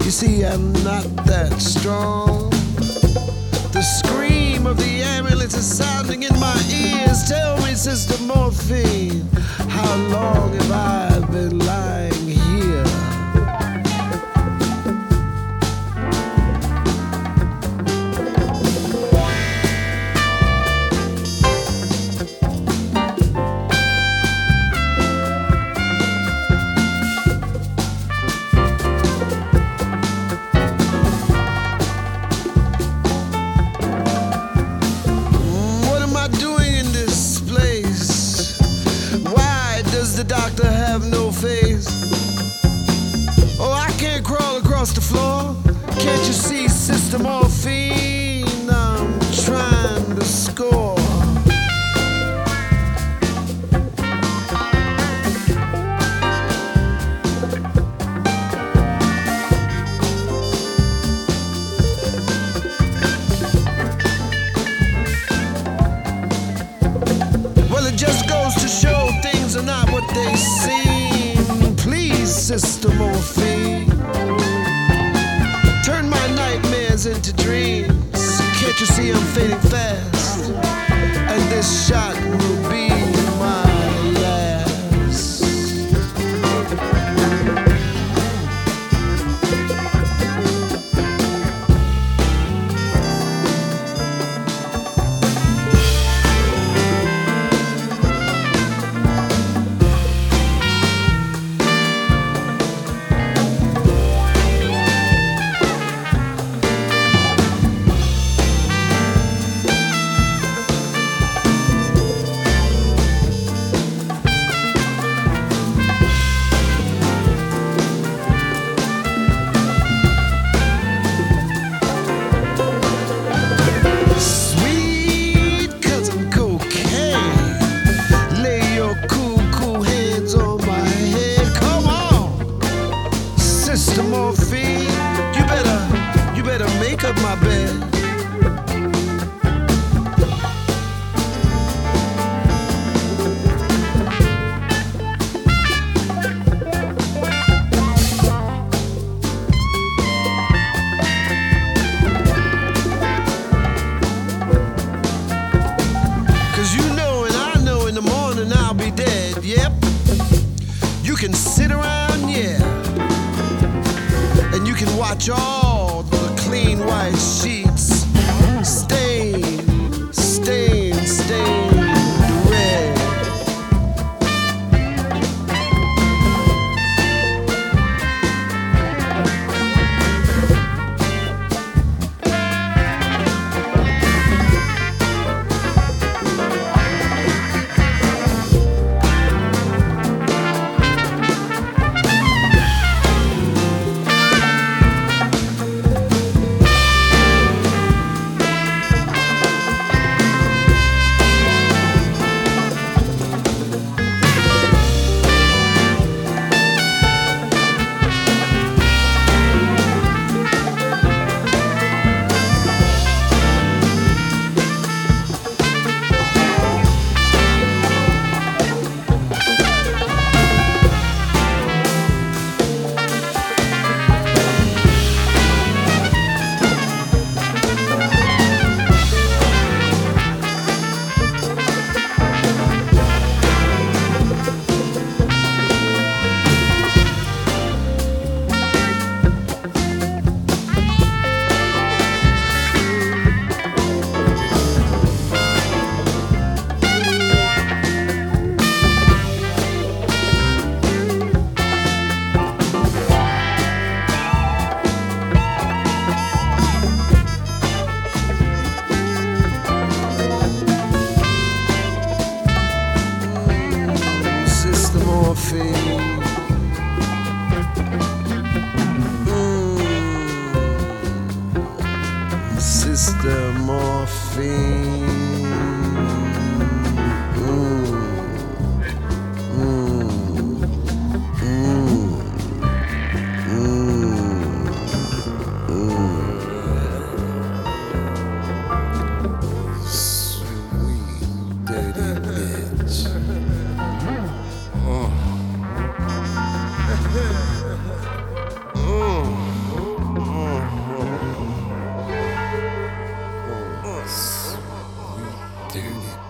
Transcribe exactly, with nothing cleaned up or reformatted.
You see, I'm not that strong. The scream of the ambulance is sounding in my ears. Tell me, Sister Morphine, how long have I been lying here? The doctor have no face. Oh, I can't crawl across the floor. Can't you see, Sister Morphine? I'm trying to score. Well, it just goes to show things are not what they seem. Please, Sister Morphine, turn my nightmares into dreams. Can't you see I'm fading fast? And this shot will be my last. Sister Morphine, you better, you better make up my bed. Cause you know and I know in the morning I'll be dead, yep. You can sit around, yeah, and you can watch all the clean white sheets stain, stain, stain red. Morphine. Mm. Sister Morphine. Mm. Mm. Mm. Mm. Mm. Sweet. っていう風に